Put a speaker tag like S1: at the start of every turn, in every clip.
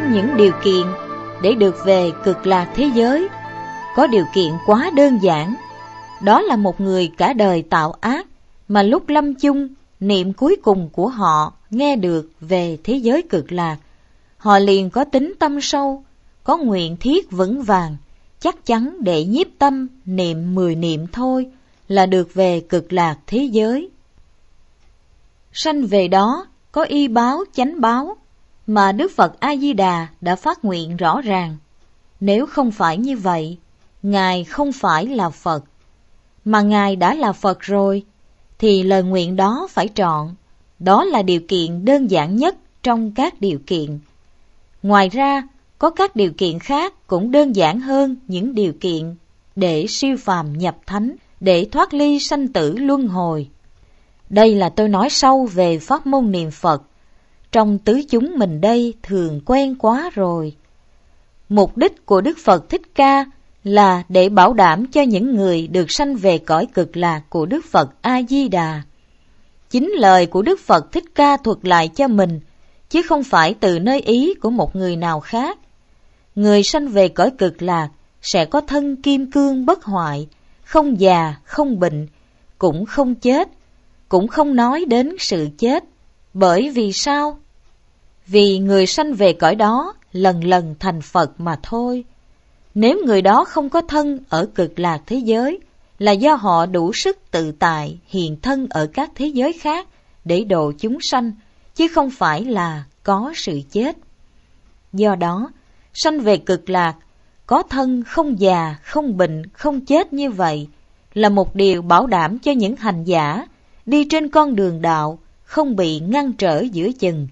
S1: trong những điều kiện để được về cực lạc thế giới, có điều kiện quá đơn giản. Đó là một người cả đời tạo ác, mà lúc lâm chung, niệm cuối cùng của họ nghe được về thế giới cực lạc, họ liền có tính tâm sâu, có nguyện thiết vững vàng, chắc chắn để nhiếp tâm niệm 10 niệm thôi là được về cực lạc thế giới. Sanh về đó có y báo chánh báo mà Đức Phật A-di-đà đã phát nguyện rõ ràng. Nếu không phải như vậy, Ngài không phải là Phật. Mà Ngài đã là Phật rồi, thì lời nguyện đó phải trọn. Đó là điều kiện đơn giản nhất trong các điều kiện. Ngoài ra, có các điều kiện khác cũng đơn giản hơn những điều kiện để siêu phàm nhập thánh, để thoát ly sanh tử luân hồi. Đây là tôi nói sâu về pháp môn niệm Phật. Trong tứ chúng mình đây thường quen quá rồi. Mục đích của Đức Phật Thích Ca là để bảo đảm cho những người được sanh về cõi cực lạc của Đức Phật A-di-đà. Chính lời của Đức Phật Thích Ca thuật lại cho mình, chứ không phải từ nơi ý của một người nào khác. Người sanh về cõi cực lạc sẽ có thân kim cương bất hoại, không già, không bệnh, cũng không chết, cũng không nói đến sự chết. Bởi vì sao? Vì người sanh về cõi đó lần lần thành Phật mà thôi. Nếu người đó không có thân ở cực lạc thế giới, là do họ đủ sức tự tại hiện thân ở các thế giới khác để độ chúng sanh, chứ không phải là có sự chết. Do đó, sanh về cực lạc, có thân không già, không bệnh, không chết như vậy, là một điều bảo đảm cho những hành giả đi trên con đường đạo không bị ngăn trở giữa chừng.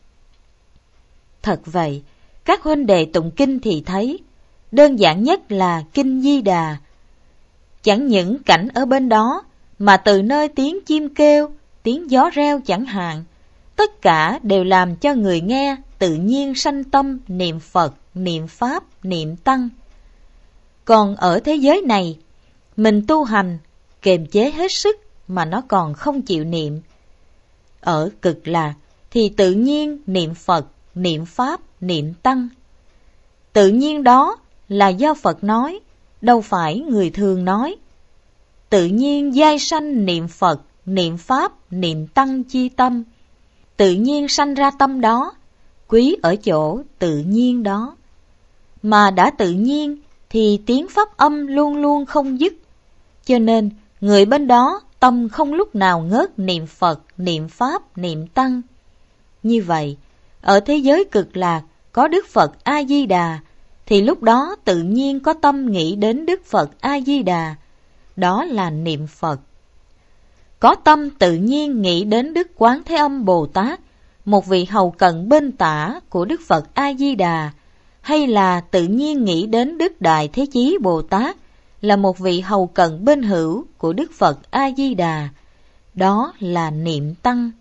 S1: Thật vậy, các huynh đệ tụng kinh thì thấy, đơn giản nhất là Kinh Di Đà. Chẳng những cảnh ở bên đó, mà từ nơi tiếng chim kêu, tiếng gió reo chẳng hạn, tất cả đều làm cho người nghe tự nhiên sanh tâm niệm Phật, niệm Pháp, niệm Tăng. Còn ở thế giới này, mình tu hành, kiềm chế hết sức mà nó còn không chịu niệm. Ở cực lạc thì tự nhiên niệm Phật, niệm Pháp, niệm Tăng. Tự nhiên đó là do Phật nói, đâu phải người thường nói. Tự nhiên giai sanh niệm Phật, niệm Pháp, niệm Tăng chi tâm. Tự nhiên sanh ra tâm đó, quý ở chỗ tự nhiên đó. Mà đã tự nhiên thì tiếng pháp âm luôn luôn không dứt. Cho nên người bên đó tâm không lúc nào ngớt niệm Phật, niệm Pháp, niệm Tăng. Như vậy, ở thế giới cực lạc có Đức Phật A-di-đà, thì lúc đó tự nhiên có tâm nghĩ đến Đức Phật A-di-đà, đó là niệm Phật. Có tâm tự nhiên nghĩ đến Đức Quán Thế Âm Bồ Tát, một vị hầu cận bên tả của Đức Phật A-di-đà, hay là tự nhiên nghĩ đến Đức Đại Thế Chí Bồ Tát, là một vị hầu cận bên hữu của Đức Phật A-di-đà, đó là niệm Tăng.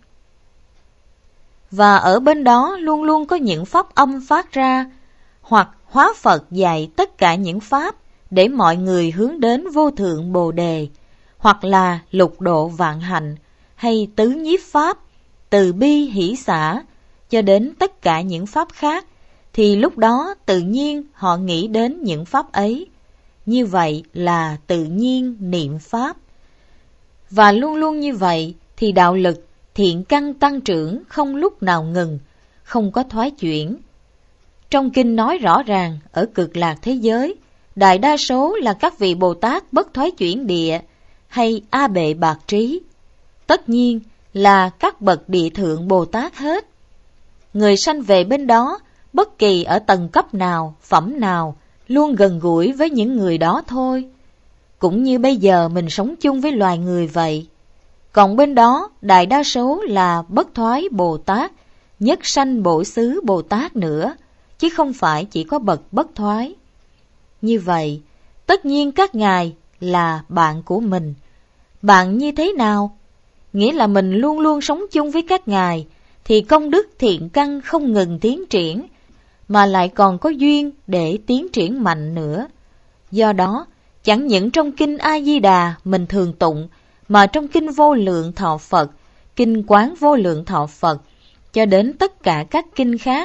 S1: Và ở bên đó luôn luôn có những pháp âm phát ra, hoặc Hóa Phật dạy tất cả những pháp để mọi người hướng đến vô thượng Bồ Đề, hoặc là lục độ vạn hạnh, hay tứ nhiếp pháp, từ bi hỷ xả, cho đến tất cả những pháp khác, thì lúc đó tự nhiên họ nghĩ đến những pháp ấy. Như vậy là tự nhiên niệm Pháp. Và luôn luôn như vậy thì đạo lực, thiện căn tăng trưởng không lúc nào ngừng, không có thoái chuyển. Trong kinh nói rõ ràng, ở cực lạc thế giới, đại đa số là các vị Bồ Tát bất thoái chuyển địa, hay A Bệ Bạc Trí. Tất nhiên là các bậc địa thượng Bồ Tát hết. Người sanh về bên đó, bất kỳ ở tầng cấp nào, phẩm nào, luôn gần gũi với những người đó thôi. Cũng như bây giờ mình sống chung với loài người vậy. Còn bên đó, đại đa số là bất thoái Bồ Tát, nhất sanh Bổ Xứ Bồ Tát nữa, chứ không phải chỉ có bậc bất thoái. Như vậy, tất nhiên các ngài là bạn của mình. Bạn như thế nào? Nghĩa là mình luôn luôn sống chung với các ngài, thì công đức thiện căn không ngừng tiến triển, mà lại còn có duyên để tiến triển mạnh nữa. Do đó, chẳng những trong kinh A-di-đà mình thường tụng, mà trong kinh Vô Lượng Thọ Phật, kinh Quán Vô Lượng Thọ Phật, cho đến tất cả các kinh khác,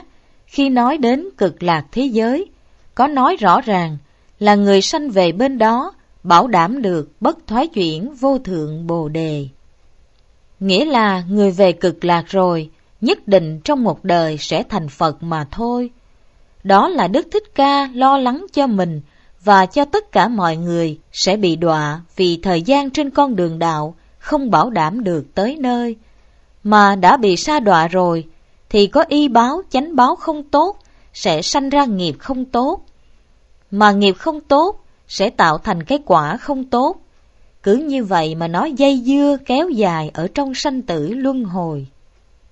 S1: khi nói đến cực lạc thế giới, có nói rõ ràng là người sanh về bên đó bảo đảm được bất thoái chuyển vô thượng Bồ Đề. Nghĩa là người về cực lạc rồi, nhất định trong một đời sẽ thành Phật mà thôi. Đó là Đức Thích Ca lo lắng cho mình và cho tất cả mọi người sẽ bị đọa vì thời gian trên con đường đạo không bảo đảm được tới nơi. Mà đã bị sa đọa rồi thì có y báo chánh báo không tốt, sẽ sanh ra nghiệp không tốt. Mà nghiệp không tốt sẽ tạo thành cái quả không tốt. Cứ như vậy mà nó dây dưa kéo dài ở trong sanh tử luân hồi.